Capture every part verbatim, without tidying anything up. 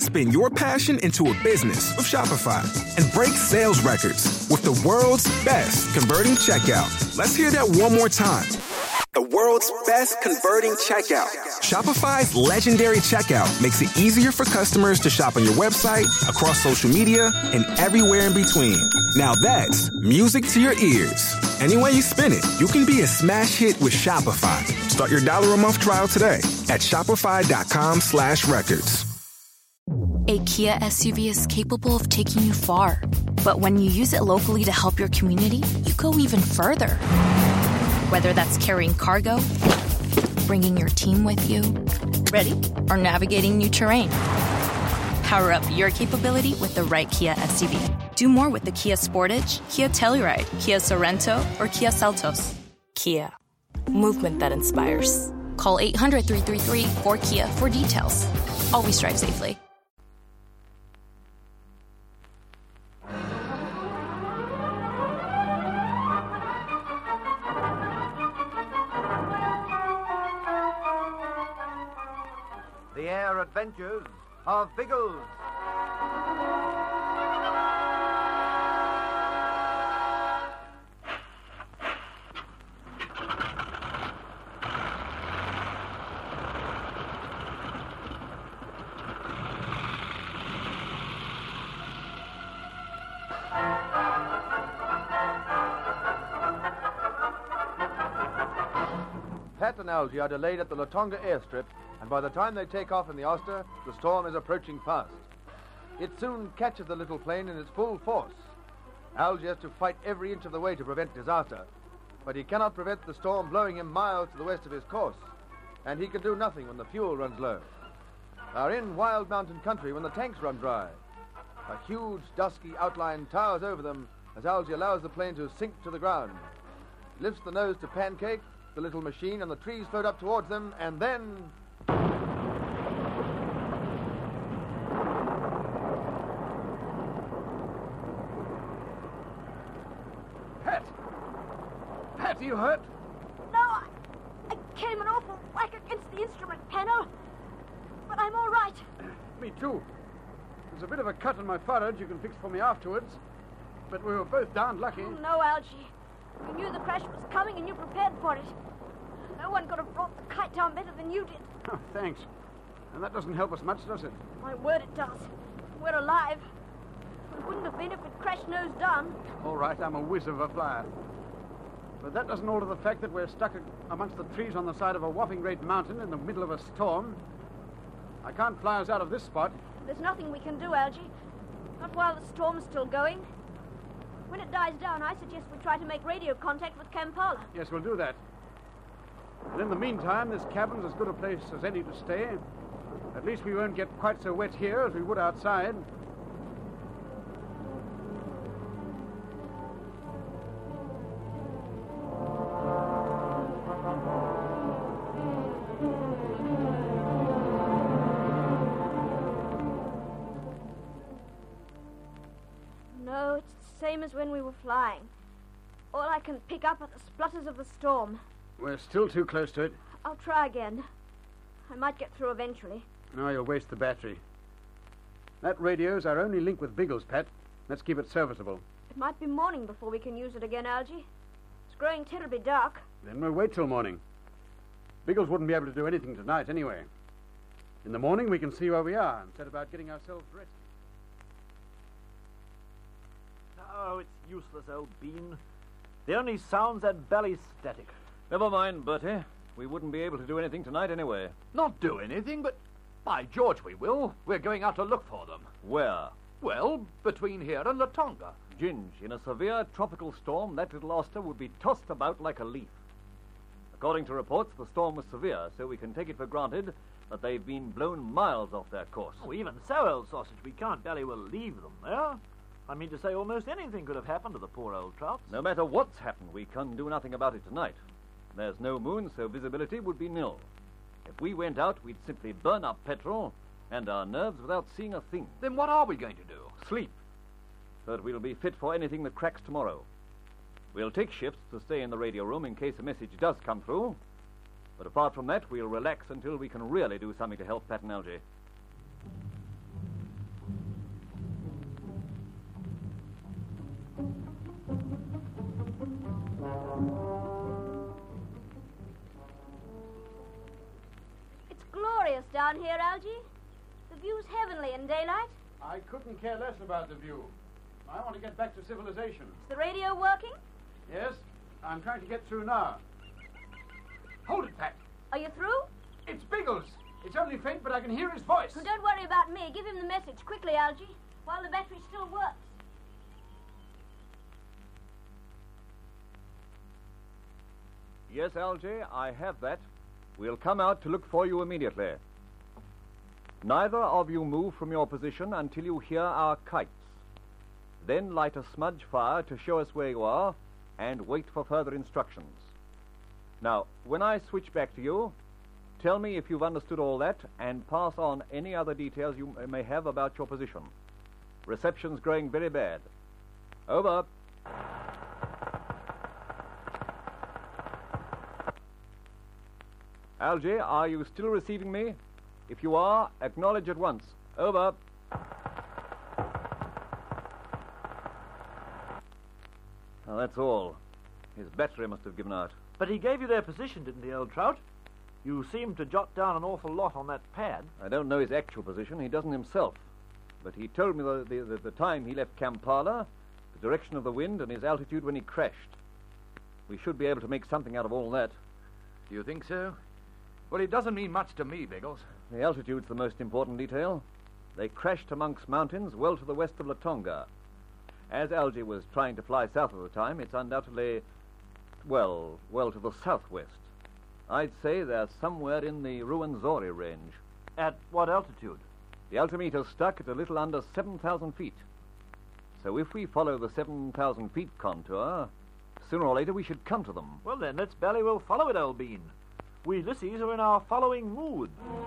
Spin your passion into a business with Shopify and break sales records with the world's best converting checkout. Let's hear that one more time. The world's best converting checkout. Shopify's legendary checkout makes it easier for customers to shop on your website, across social media, and everywhere in between. Now that's music to your ears. Any way you spin it, you can be a smash hit with Shopify. Start your dollar a month trial today at shopify.com slash records. A Kia S U V is capable of taking you far. But when you use it locally to help your community, you go even further. Whether that's carrying cargo, bringing your team with you, ready, or navigating new terrain. Power up your capability with the right Kia S U V. Do more with the Kia Sportage, Kia Telluride, Kia Sorento, or Kia Seltos. Kia. Movement that inspires. Call eight hundred, three three three, four Kia for details. Always drive safely. The Air Adventures of Biggles. Pat and Algy are delayed at the Latonga airstrip, and by the time they take off in the Oster, the storm is approaching fast. It soon catches the little plane in its full force. Algy has to fight every inch of the way to prevent disaster, but he cannot prevent the storm blowing him miles to the west of his course, and he can do nothing when the fuel runs low. They are in wild mountain country when the tanks run dry. A huge, dusky outline towers over them as Algy allows the plane to sink to the ground. He lifts the nose to pancake, the little machine and the trees float up towards them, and then... Pat! Pat, are you hurt? No, I, I came an awful whack against the instrument panel, but I'm all right. Me too. There's a bit of a cut on my forehead you can fix for me afterwards, but we were both darned lucky. Oh, no, Algy. You knew the crash was coming and you prepared for it. No one could have brought the kite down better than you did. Oh, thanks. And that doesn't help us much, does it? My word, it does. We're alive. We wouldn't have been if we'd crashed nose down. All right, I'm a whiz of a flyer. But that doesn't alter the fact that we're stuck amongst the trees on the side of a whopping great mountain in the middle of a storm. I can't fly us out of this spot. There's nothing we can do, Algy. Not while the storm's still going. When it dies down, I suggest we try to make radio contact with Kampala. Yes, we'll do that. And in the meantime, this cabin's as good a place as any to stay. At least we won't get quite so wet here as we would outside. No, it's the same as when we were flying. All I can pick up are the splutters of the storm. We're still too close to it. I'll try again. I might get through eventually. No, you'll waste the battery. That radio's our only link with Biggles, Pat. Let's keep it serviceable. It might be morning before we can use it again, Algy. It's growing terribly dark. Then we'll wait till morning. Biggles wouldn't be able to do anything tonight anyway. In the morning, we can see where we are and set about getting ourselves ready. Oh, it's useless, old bean. The only sound's that belly static. Never mind, Bertie. We wouldn't be able to do anything tonight anyway. Not do anything, but by George we will. We're going out to look for them. Where? Well, between here and Latonga. Ginge, in a severe tropical storm, that little Oster would be tossed about like a leaf. According to reports, the storm was severe, so we can take it for granted that they've been blown miles off their course. Oh, even so, old sausage, we can't very well leave them there. I mean to say almost anything could have happened to the poor old trouts. No matter what's happened, we can do nothing about it tonight. There's no moon, so visibility would be nil. If we went out, we'd simply burn up petrol and our nerves without seeing a thing. Then what are we going to do? Sleep. But we'll be fit for anything that cracks tomorrow. We'll take shifts to stay in the radio room in case a message does come through. But apart from that, we'll relax until we can really do something to help Pat and Algy. here, Algy. The view's heavenly in daylight. I couldn't care less about the view. I want to get back to civilization. Is the radio working? Yes, I'm trying to get through now. Hold it, Pat. Are you through? It's Biggles. It's only faint, but I can hear his voice. Well, don't worry about me. Give him the message quickly, Algy, while the battery still works. Yes, Algy, I have that. We'll come out to look for you immediately. Neither of you move from your position until you hear our kites. Then light a smudge fire to show us where you are and wait for further instructions. Now, when I switch back to you, tell me if you've understood all that and pass on any other details you may have about your position. Reception's growing very bad. Over. Algy, are you still receiving me? If you are, acknowledge at once. Over. Well, that's all. His battery must have given out. But he gave you their position, didn't he, old Trout? You seemed to jot down an awful lot on that pad. I don't know his actual position. He doesn't himself. But he told me the, the, the, the time he left Kampala, the direction of the wind, and his altitude when he crashed. We should be able to make something out of all that. Do you think so? Well, it doesn't mean much to me, Biggles. The altitude's the most important detail. They crashed amongst mountains well to the west of Latonga. As Algy was trying to fly south at the time, it's undoubtedly, well, well to the southwest. I'd say they're somewhere in the Ruwenzori range. At what altitude? The altimeter's stuck at a little under seven thousand feet. So if we follow the seven thousand feet contour, sooner or later we should come to them. Well, then, let's bally well follow it, old bean. We Lissies are in our following mood.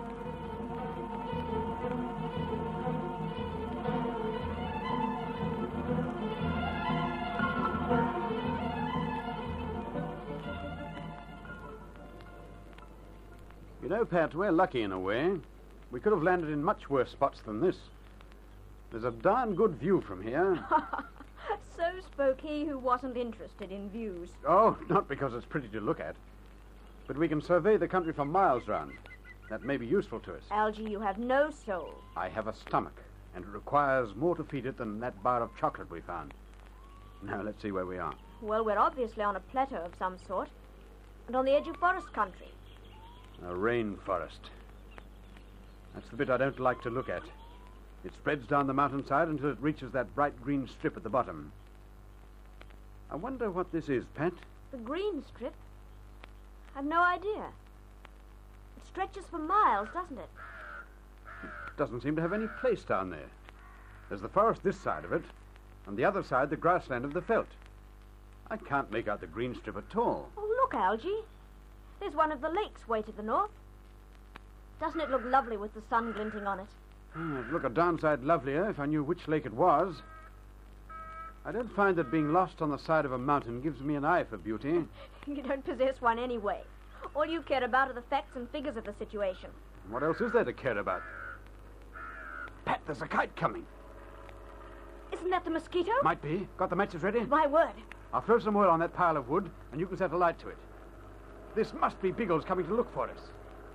You know, Pat, we're lucky in a way. We could have landed in much worse spots than this. There's a darn good view from here. So spoke he who wasn't interested in views. Oh, not because it's pretty to look at. But we can survey the country for miles round. That may be useful to us. Algy, you have no soul. I have a stomach, and it requires more to feed it than that bar of chocolate we found. Now, let's see where we are. Well, we're obviously on a plateau of some sort, and on the edge of forest country. A rainforest. That's the bit I don't like to look at. It spreads down the mountainside until it reaches that bright green strip at the bottom. I wonder what this is, Pat. The green strip? I've no idea. It stretches for miles, doesn't it? It doesn't seem to have any place down there. There's the forest this side of it, and the other side the grassland of the veldt. I can't make out the green strip at all. Oh, look, Algy. There's one of the lakes way to the north. Doesn't it look lovely with the sun glinting on it? Oh, it'd look a darn sight lovelier if I knew which lake it was. I don't find that being lost on the side of a mountain gives me an eye for beauty. You don't possess one anyway. All you care about are the facts and figures of the situation. What else is there to care about? Pat, there's a kite coming. Isn't that the mosquito? Might be. Got the matches ready? My word. I'll throw some oil on that pile of wood, and you can set a light to it. This must be Biggles coming to look for us.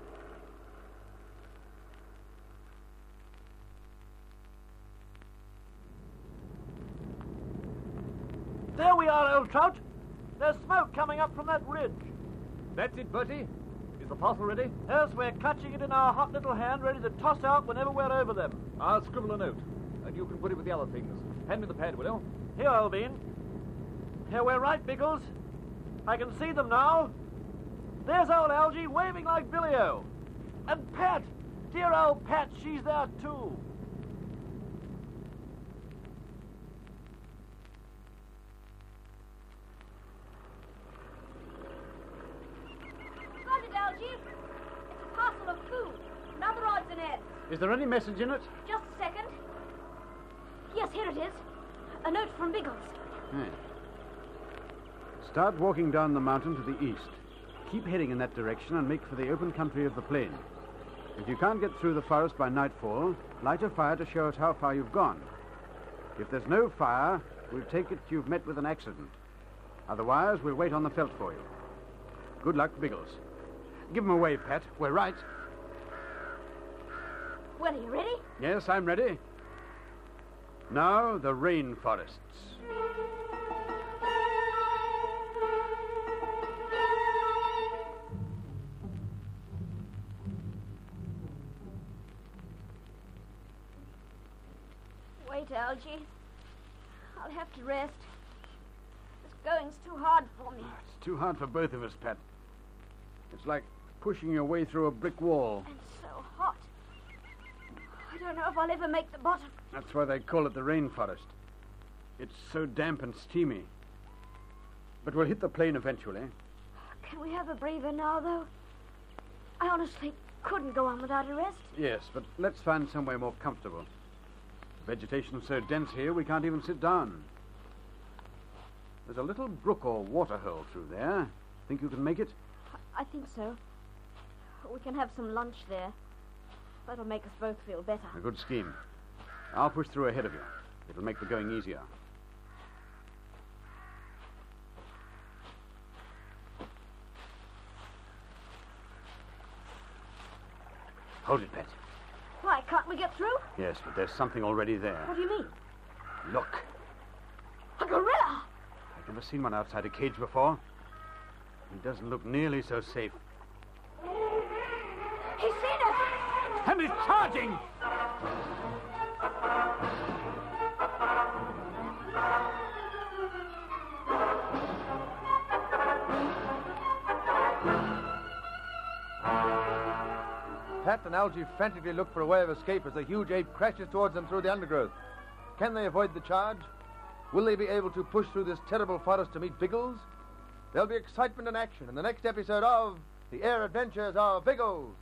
There we are, old Trout. There's smoke coming up from that ridge. That's it, Bertie. Is the parcel ready? Yes, we're clutching it in our hot little hand, ready to toss out whenever we're over them. I'll scribble a note, and you can put it with the other things. Hand me the pad, will you? Here, old bean. Here, we're right, Biggles. I can see them now. There's old Algy waving like Billy-O. And Pat, dear old Pat, she's there too. Got it, Algy. It's a parcel of food. Another odds and ends. Is there any message in it? Just a second. Yes, here it is. A note from Biggles. Hey. Start walking down the mountain to the east. Keep heading in that direction and make for the open country of the plain. If you can't get through the forest by nightfall, light a fire to show us how far you've gone. If there's no fire, we'll take it you've met with an accident. Otherwise, we'll wait on the veldt for you. Good luck, Biggles. Give him away, Pat. We're right. Well, are you ready? Yes, I'm ready. Now, the rainforests. Wait, Algie. I'll have to rest. This going's too hard for me. It's too hard for both of us, Pat. It's like pushing your way through a brick wall. And so hot. I don't know if I'll ever make the bottom. That's why they call it the rainforest. It's so damp and steamy. But we'll hit the plain eventually. Can we have a breather now, though? I honestly couldn't go on without a rest. Yes, but let's find somewhere more comfortable. The vegetation's so dense here, we can't even sit down. There's a little brook or water hole through there. Think you can make it? I think so. We can have some lunch there. That'll make us both feel better. A good scheme. I'll push through ahead of you. It'll make the going easier. Hold it, Pat. Why, can't we get through? Yes, but there's something already there. What do you mean? Look. A gorilla! I've never seen one outside a cage before. He doesn't look nearly so safe. He's seen us! And he's charging! Pat and Algie frantically look for a way of escape as a huge ape crashes towards them through the undergrowth. Can they avoid the charge? Will they be able to push through this terrible forest to meet Biggles? There'll be excitement and action in the next episode of The Air Adventures of Biggles.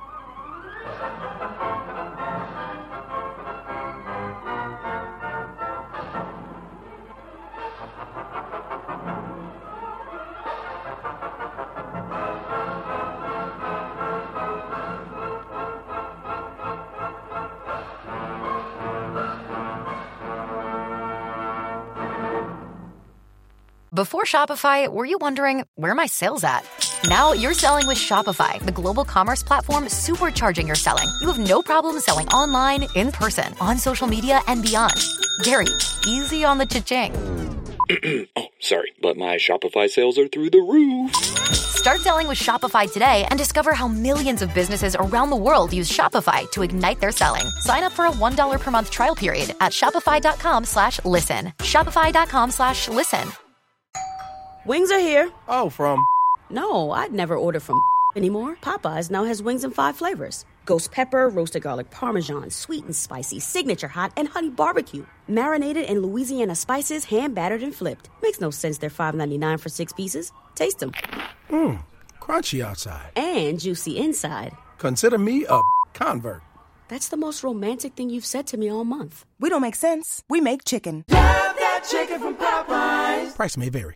Before Shopify, were you wondering, where are my sales at? Now you're selling with Shopify, the global commerce platform supercharging your selling. You have no problem selling online, in person, on social media, and beyond. Gary, easy on the cha-ching. Oh, sorry, but my Shopify sales are through the roof. Start selling with Shopify today and discover how millions of businesses around the world use Shopify to ignite their selling. Sign up for a one dollar per month trial period at shopify.com slash listen. Shopify.com slash listen. Wings are here. Oh, from... No, I'd never order from anymore. Popeyes now has wings in five flavors. Ghost pepper, roasted garlic parmesan, sweet and spicy, signature hot, and honey barbecue. Marinated in Louisiana spices, hand-battered and flipped. Makes no sense they're five ninety-nine for six pieces. Taste them. Mmm, crunchy outside. And juicy inside. Consider me a convert. That's the most romantic thing you've said to me all month. We don't make sense. We make chicken. Love that chicken from Popeyes. Price may vary.